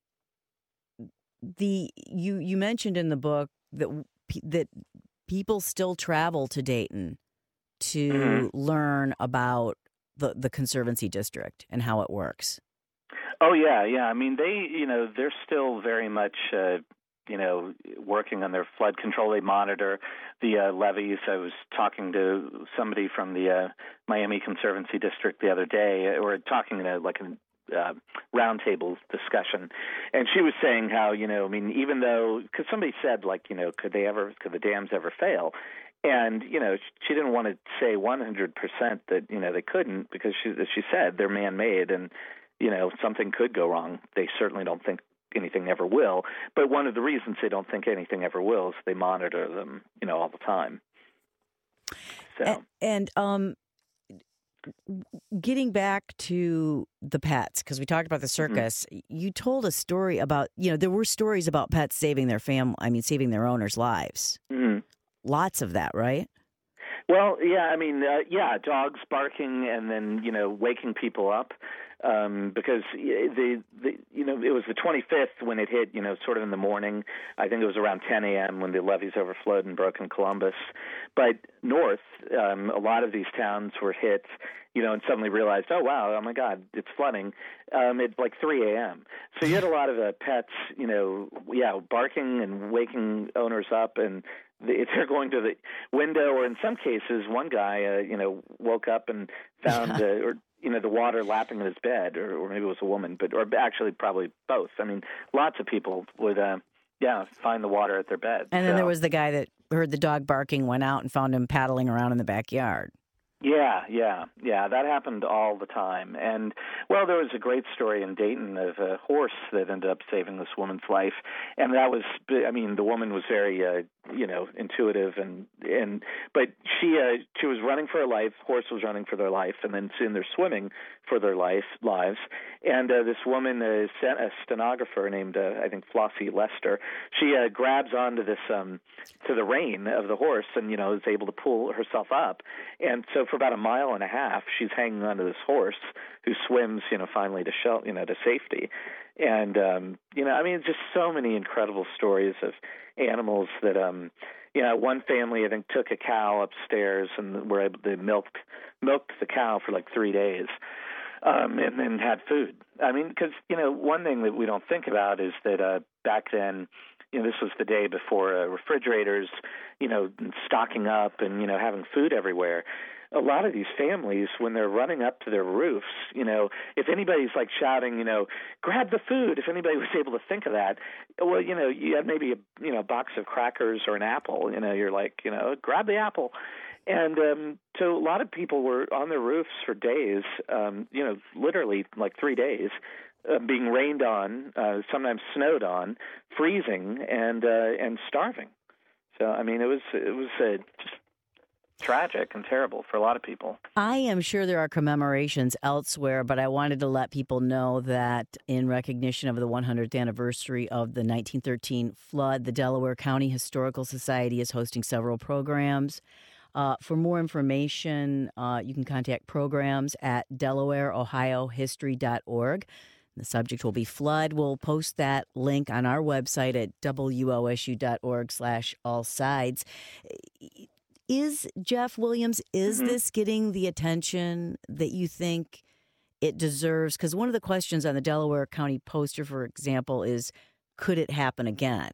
the you you mentioned in the book that that people still travel to Dayton to mm-hmm. learn about the the Conservancy District and how it works. Oh yeah, yeah. I mean, they you know they're still very much. Uh, you know, working on their flood control. They monitor the uh, levees. I was talking to somebody from the uh, Miami Conservancy District the other day. We were talking in a, like a uh, roundtable discussion, and she was saying how, you know, I mean, even though, because somebody said, like, you know, could they ever, could the dams ever fail? And, you know, she didn't want to say one hundred percent that, you know, they couldn't, because she, as she said, they're man-made, and, you know, something could go wrong. They certainly don't think anything ever will, but one of the reasons they don't think anything ever will is they monitor them, you know, all the time. So, and, and um, getting back to the pets, because we talked about the circus, mm-hmm. you told a story about, you know, there were stories about pets saving their family, I mean, saving their owners' lives. Mm-hmm. Lots of that, right? Well, yeah, I mean, uh, yeah, dogs barking and then, you know, waking people up. Um, because the, the you know it was the twenty-fifth when it hit, you know, sort of in the morning. I think it was around ten a.m. when the levees overflowed and broke in Columbus. But north, um, a lot of these towns were hit, you know, and suddenly realized, oh wow, oh my God, it's flooding um, at like three a.m. So you had a lot of uh, pets, you know, yeah, barking and waking owners up, and if they're going to the window, or in some cases, one guy, uh, you know, woke up and found, uh, or you know, the water lapping in his bed, or, or maybe it was a woman, but or actually probably both. I mean, lots of people would, uh, yeah, find the water at their bed. And then so. there was the guy that heard the dog barking, went out and found him paddling around in the backyard. Yeah, yeah, yeah. That happened all the time. And, well, there was a great story in Dayton of a horse that ended up saving this woman's life. And that was, I mean, the woman was very, uh, you know, intuitive. and and But she uh, she was running for her life. Horse was running for their life. And then soon they're swimming for their life lives. And uh, this woman, uh, sent a stenographer named, uh, I think, Flossie Lester, she uh, grabs onto this, um, to the rein of the horse and, you know, is able to pull herself up. And so for about a mile and a half, she's hanging onto this horse who swims, you know, finally to shel- you know, to safety. And, um, you know, I mean, just so many incredible stories of animals that, um, you know, one family, I think, took a cow upstairs and were able to milk, milk the cow for like three days. Um, and then had food. I mean, because, you know, one thing that we don't think about is that uh, back then, you know, this was the day before uh, refrigerators, you know, stocking up and, you know, having food everywhere. A lot of these families, when they're running up to their roofs, you know, if anybody's like shouting, you know, grab the food, if anybody was able to think of that, well, you know, you had maybe a, you know, box of crackers or an apple, you know, you're like, you know, grab the apple. And um, so a lot of people were on their roofs for days, um, you know, literally like three days, uh, being rained on, uh, sometimes snowed on, freezing, and uh, and starving. So I mean, it was it was uh, just tragic and terrible for a lot of people. I am sure there are commemorations elsewhere, but I wanted to let people know that in recognition of the one hundredth anniversary of the nineteen thirteen flood, the Delaware County Historical Society is hosting several programs. Uh, for more information, uh, you can contact programs at delaware ohio history dot org. The subject will be flood. We'll post that link on our website at w o s u dot org slash all sides. Is Jeff Williams, is mm-hmm. this getting the attention that you think it deserves? Because one of the questions on the Delaware County poster, for example, is, could it happen again?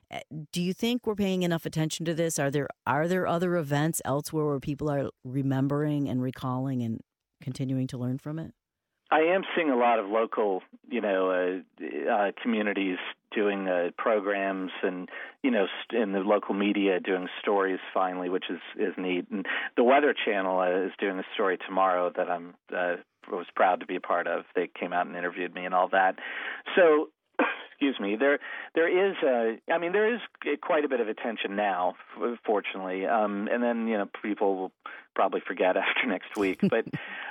Do you think we're paying enough attention to this? Are there are there other events elsewhere where people are remembering and recalling and continuing to learn from it? I am seeing a lot of local, you know, uh, uh, communities doing uh, programs, and you know, st- in the local media doing stories finally, which is, is neat. And the Weather Channel uh, is doing a story tomorrow that I'm uh, was proud to be a part of. They came out and interviewed me and all that. So. Excuse me. There, there is. Uh, I mean, there is quite a bit of attention now, fortunately. Um, and then, you know, people will probably forget after next week. But,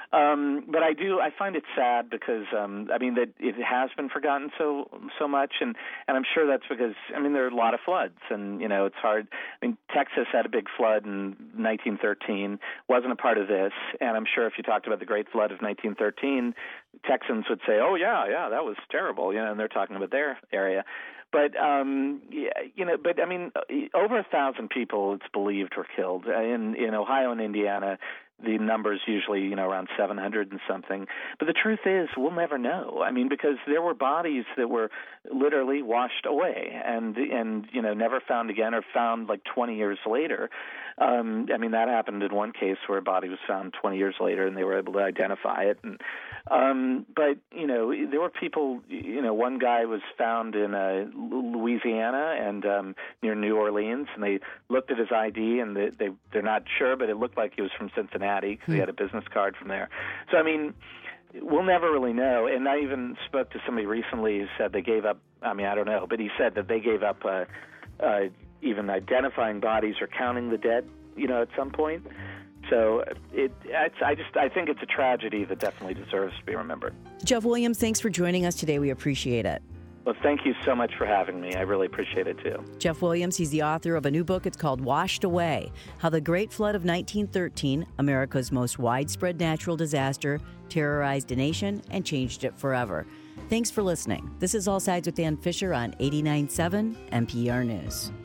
um, but I do. I find it sad because, um, I mean, that it has been forgotten so so much, and, and I'm sure that's because, I mean, there are a lot of floods, and you know, it's hard. I mean, Texas had a big flood in nineteen thirteen. Wasn't a part of this, and I'm sure if you talked about the Great Flood of nineteen thirteen, Texans would say, "Oh yeah, yeah, that was terrible," you know, and they're talking about their area. But um, yeah, you know, but I mean, over a thousand people, it's believed, were killed in in Ohio and Indiana. The number's usually, you know, around seven hundred and something. But the truth is, we'll never know. I mean, because there were bodies that were literally washed away and, and you know, never found again, or found like twenty years later. Um, I mean, that happened in one case where a body was found twenty years later and they were able to identify it. And, um, but, you know, there were people, you know, one guy was found in uh, Louisiana and um, near New Orleans, and they looked at his I D, and they, they, they're not sure, but it looked like he was from Cincinnati because he had a business card from there. So, I mean, we'll never really know. And I even spoke to somebody recently who said they gave up, I mean, I don't know, but he said that they gave up uh, uh, even identifying bodies or counting the dead, you know, at some point. So it, it's, I just, I think it's a tragedy that definitely deserves to be remembered. Jeff Williams, thanks for joining us today. We appreciate it. Well, thank you so much for having me. I really appreciate it, too. Jeff Williams, he's the author of a new book. It's called Washed Away, How the Great Flood of nineteen thirteen, America's most widespread natural disaster, terrorized a nation and changed it forever. Thanks for listening. This is All Sides with Dan Fisher on eighty-nine point seven N P R News.